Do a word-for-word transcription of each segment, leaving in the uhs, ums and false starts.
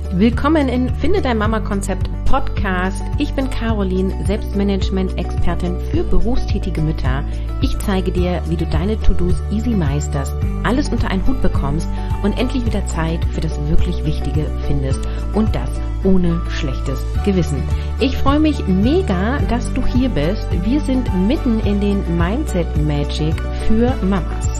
Willkommen in Finde dein Mama-Konzept Podcast. Ich bin Caroline, Selbstmanagement-Expertin für berufstätige Mütter. Ich zeige dir, wie du deine To-Dos easy meisterst, alles unter einen Hut bekommst und endlich wieder Zeit für das wirklich Wichtige findest. Und das ohne schlechtes Gewissen. Ich freue mich mega, dass du hier bist. Wir sind mitten in den Mindset Magic für Mamas.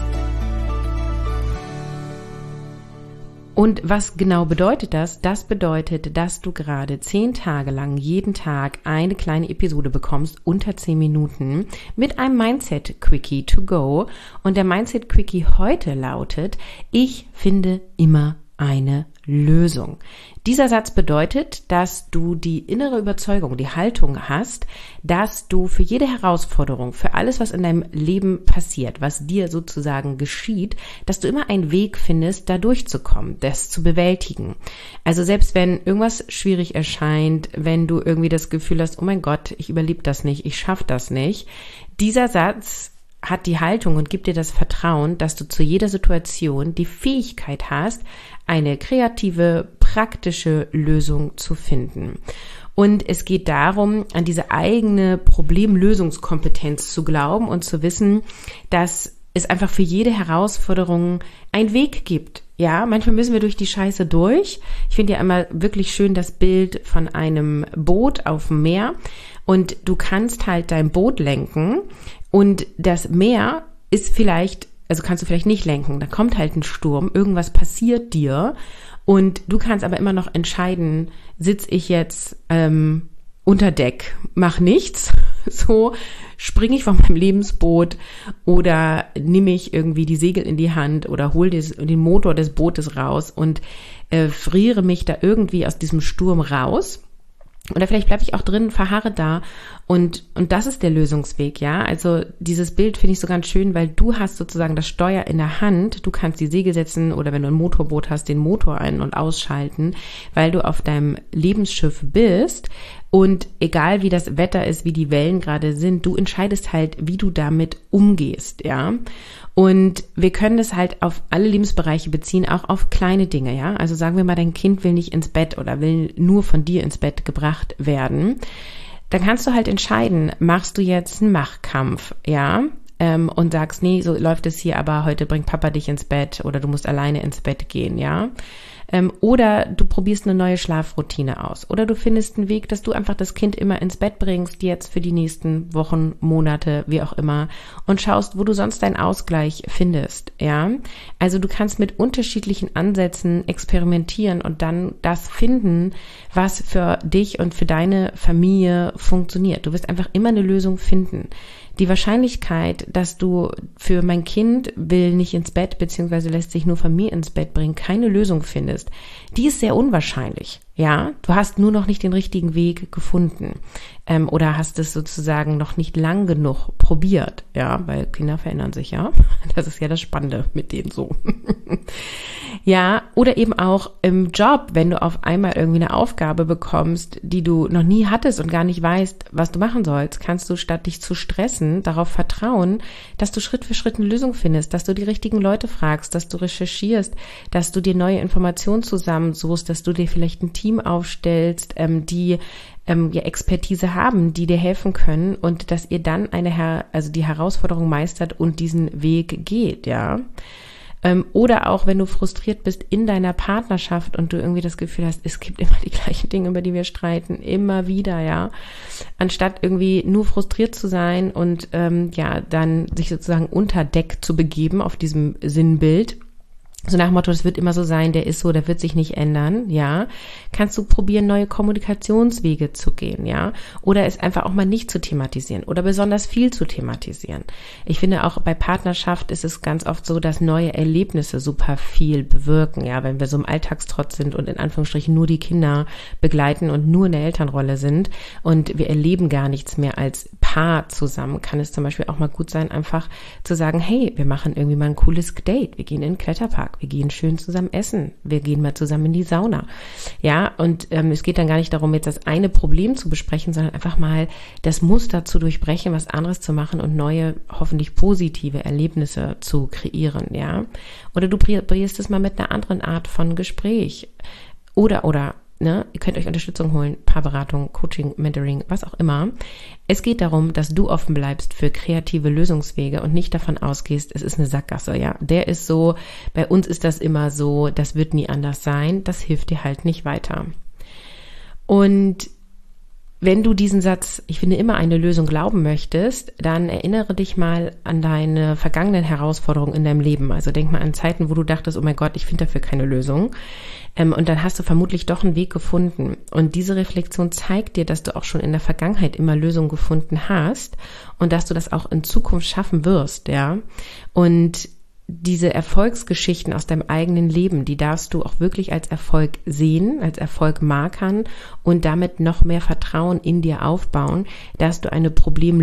Und was genau bedeutet das? Das bedeutet, dass du gerade zehn Tage lang jeden Tag eine kleine Episode bekommst, unter zehn Minuten, mit einem Mindset-Quickie to go. Und der Mindset-Quickie heute lautet, ich finde immer eine Lösung. Dieser Satz bedeutet, dass du die innere Überzeugung, die Haltung hast, dass du für jede Herausforderung, für alles, was in deinem Leben passiert, was dir sozusagen geschieht, dass du immer einen Weg findest, da durchzukommen, das zu bewältigen. Also selbst wenn irgendwas schwierig erscheint, wenn du irgendwie das Gefühl hast, oh mein Gott, ich überlebe das nicht, ich schaffe das nicht, dieser Satz hat die Haltung und gibt dir das Vertrauen, dass du zu jeder Situation die Fähigkeit hast, eine kreative, praktische Lösung zu finden. Und es geht darum, an diese eigene Problemlösungskompetenz zu glauben und zu wissen, dass es einfach für jede Herausforderung einen Weg gibt. Ja, manchmal müssen wir durch die Scheiße durch. Ich finde ja einmal wirklich schön das Bild von einem Boot auf dem Meer und du kannst halt dein Boot lenken und das Meer ist vielleicht, also kannst du vielleicht nicht lenken, da kommt halt ein Sturm, irgendwas passiert dir und du kannst aber immer noch entscheiden, sitze ich jetzt ähm, unter Deck, mach nichts, so springe ich von meinem Lebensboot oder nehme ich irgendwie die Segel in die Hand oder hole den Motor des Bootes raus und äh, friere mich da irgendwie aus diesem Sturm raus. Oder vielleicht bleibe ich auch drin, verharre da und und das ist der Lösungsweg, ja. Also dieses Bild finde ich so ganz schön, weil du hast sozusagen das Steuer in der Hand, du kannst die Segel setzen oder wenn du ein Motorboot hast, den Motor ein- und ausschalten, weil du auf deinem Lebensschiff bist und egal wie das Wetter ist, wie die Wellen gerade sind, du entscheidest halt, wie du damit umgehst, ja. Und wir können das halt auf alle Lebensbereiche beziehen, auch auf kleine Dinge, ja. Also sagen wir mal, dein Kind will nicht ins Bett oder will nur von dir ins Bett gebracht werden. Dann kannst du halt entscheiden, machst du jetzt einen Machtkampf, ja, ähm, und sagst, nee, so läuft es hier, aber heute bringt Papa dich ins Bett oder du musst alleine ins Bett gehen, ja. Ähm, oder du probierst eine neue Schlafroutine aus. Oder du findest einen Weg, dass du einfach das Kind immer ins Bett bringst, jetzt für die nächsten Wochen, Monate, wie auch immer, und schaust, wo du sonst deinen Ausgleich findest, ja. Also du kannst mit unterschiedlichen Ansätzen experimentieren und dann das finden, was für dich und für deine Familie funktioniert. Du wirst einfach immer eine Lösung finden. Die Wahrscheinlichkeit, dass du für mein Kind will nicht ins Bett, beziehungsweise lässt sich nur von mir ins Bett bringen, keine Lösung findest, die ist sehr unwahrscheinlich. Ja, du hast nur noch nicht den richtigen Weg gefunden ähm, oder hast es sozusagen noch nicht lang genug probiert, ja, weil Kinder verändern sich, ja. Das ist ja das Spannende mit denen so. Ja, oder eben auch im Job, wenn du auf einmal irgendwie eine Aufgabe bekommst, die du noch nie hattest und gar nicht weißt, was du machen sollst, kannst du statt dich zu stressen, darauf vertrauen, dass du Schritt für Schritt eine Lösung findest, dass du die richtigen Leute fragst, dass du recherchierst, dass du dir neue Informationen zusammensuchst, dass du dir vielleicht ein Team aufstellst, ähm, die ähm, ja Expertise haben, die dir helfen können und dass ihr dann eine, Her- also die Herausforderung meistert und diesen Weg geht, ja. Ähm, oder auch, wenn du frustriert bist in deiner Partnerschaft und du irgendwie das Gefühl hast, es gibt immer die gleichen Dinge, über die wir streiten, immer wieder, ja. Anstatt irgendwie nur frustriert zu sein und ähm, ja, dann sich sozusagen unter Deck zu begeben auf diesem Sinnbild, so nach dem Motto, das wird immer so sein, der ist so, der wird sich nicht ändern, ja, kannst du probieren, neue Kommunikationswege zu gehen, ja, oder es einfach auch mal nicht zu thematisieren oder besonders viel zu thematisieren. Ich finde auch bei Partnerschaft ist es ganz oft so, dass neue Erlebnisse super viel bewirken, ja, wenn wir so im Alltagstrotz sind und in Anführungsstrichen nur die Kinder begleiten und nur in der Elternrolle sind und wir erleben gar nichts mehr als Paar zusammen, kann es zum Beispiel auch mal gut sein, einfach zu sagen, hey, wir machen irgendwie mal ein cooles Date, wir gehen in den Kletterpark, wir gehen schön zusammen essen, wir gehen mal zusammen in die Sauna, ja, und ähm, es geht dann gar nicht darum, jetzt das eine Problem zu besprechen, sondern einfach mal das Muster zu durchbrechen, was anderes zu machen und neue, hoffentlich positive Erlebnisse zu kreieren, ja, oder du probierst es mal mit einer anderen Art von Gespräch. oder, oder, ne, ihr könnt euch Unterstützung holen, Paarberatung, Coaching, Mentoring, was auch immer. Es geht darum, dass du offen bleibst für kreative Lösungswege und nicht davon ausgehst, es ist eine Sackgasse, ja. Der ist so, bei uns ist das immer so, das wird nie anders sein, das hilft dir halt nicht weiter. Und wenn du diesen Satz, ich finde immer eine Lösung, glauben möchtest, dann erinnere dich mal an deine vergangenen Herausforderungen in deinem Leben. Also denk mal an Zeiten, wo du dachtest, oh mein Gott, ich finde dafür keine Lösung. Ähm, und dann hast du vermutlich doch einen Weg gefunden. Und diese Reflexion zeigt dir, dass du auch schon in der Vergangenheit immer Lösungen gefunden hast und dass du das auch in Zukunft schaffen wirst, ja. Und diese Erfolgsgeschichten aus deinem eigenen Leben, die darfst du auch wirklich als Erfolg sehen, als Erfolg markern und damit noch mehr Vertrauen in dir aufbauen, dass du eine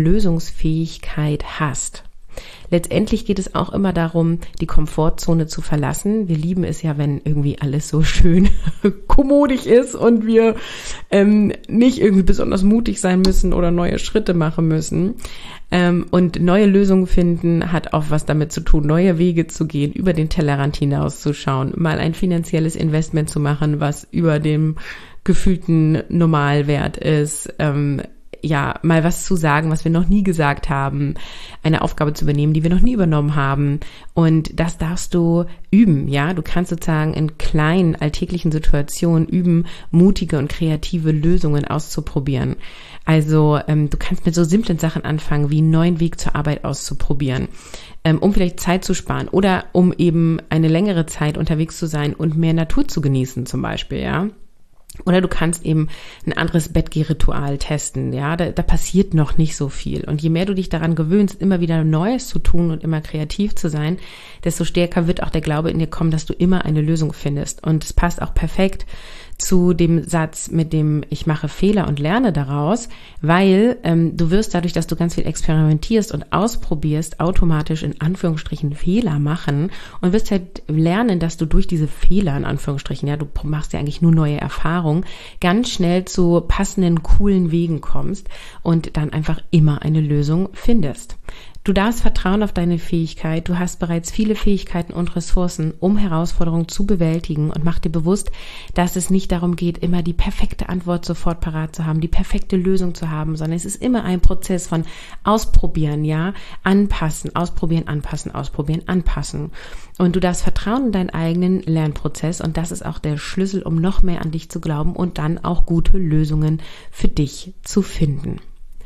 Problemlösungsfähigkeit hast. Letztendlich geht es auch immer darum, die Komfortzone zu verlassen. Wir lieben es ja, wenn irgendwie alles so schön kommodig ist und wir ähm, nicht irgendwie besonders mutig sein müssen oder neue Schritte machen müssen. Ähm, und neue Lösungen finden hat auch was damit zu tun, neue Wege zu gehen, über den Tellerrand hinauszuschauen, mal ein finanzielles Investment zu machen, was über dem gefühlten Normalwert ist, ähm, ja, mal was zu sagen, was wir noch nie gesagt haben, eine Aufgabe zu übernehmen, die wir noch nie übernommen haben. Und das darfst du üben, ja. Du kannst sozusagen in kleinen alltäglichen Situationen üben, mutige und kreative Lösungen auszuprobieren. Also ähm, du kannst mit so simplen Sachen anfangen, wie einen neuen Weg zur Arbeit auszuprobieren, ähm, um vielleicht Zeit zu sparen oder um eben eine längere Zeit unterwegs zu sein und mehr Natur zu genießen zum Beispiel, ja. Oder du kannst eben ein anderes Bettgehritual testen, ja, da, da passiert noch nicht so viel. Und je mehr du dich daran gewöhnst, immer wieder Neues zu tun und immer kreativ zu sein, desto stärker wird auch der Glaube in dir kommen, dass du immer eine Lösung findest. Und es passt auch perfekt zu dem Satz mit dem ich mache Fehler und lerne daraus, weil ähm, du wirst dadurch, dass du ganz viel experimentierst und ausprobierst, automatisch in Anführungsstrichen Fehler machen und wirst halt lernen, dass du durch diese Fehler in Anführungsstrichen, ja, du machst ja eigentlich nur neue Erfahrungen, ganz schnell zu passenden, coolen Wegen kommst und dann einfach immer eine Lösung findest. Du darfst vertrauen auf deine Fähigkeit. Du hast bereits viele Fähigkeiten und Ressourcen, um Herausforderungen zu bewältigen, und mach dir bewusst, dass es nicht darum geht, immer die perfekte Antwort sofort parat zu haben, die perfekte Lösung zu haben, sondern es ist immer ein Prozess von Ausprobieren, ja, anpassen, ausprobieren, anpassen, ausprobieren, anpassen. Und du darfst vertrauen in deinen eigenen Lernprozess, und das ist auch der Schlüssel, um noch mehr an dich zu glauben und dann auch gute Lösungen für dich zu finden.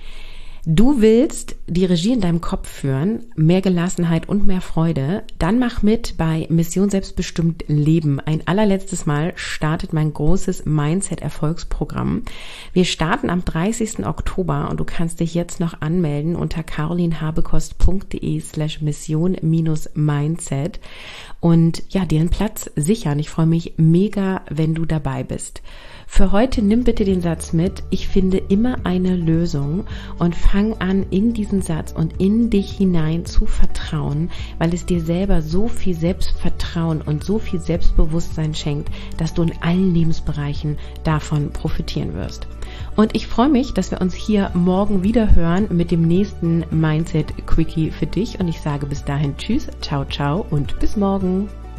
Du willst die Regie in deinem Kopf führen, mehr Gelassenheit und mehr Freude, dann mach mit bei Mission Selbstbestimmt Leben. Ein allerletztes Mal startet mein großes Mindset-Erfolgsprogramm. Wir starten am dreißigsten Oktober und du kannst dich jetzt noch anmelden unter carolinhabekost.de slash mission minus mindset und ja, dir einen Platz sichern. Ich freue mich mega, wenn du dabei bist. Für heute nimm bitte den Satz mit, ich finde immer eine Lösung, und fang an, in diesen Satz und in dich hinein zu vertrauen, weil es dir selber so viel Selbstvertrauen und so viel Selbstbewusstsein schenkt, dass du in allen Lebensbereichen davon profitieren wirst. Und ich freue mich, dass wir uns hier morgen wieder hören mit dem nächsten Mindset Quickie für dich, und ich sage bis dahin Tschüss, ciao, ciao und bis morgen.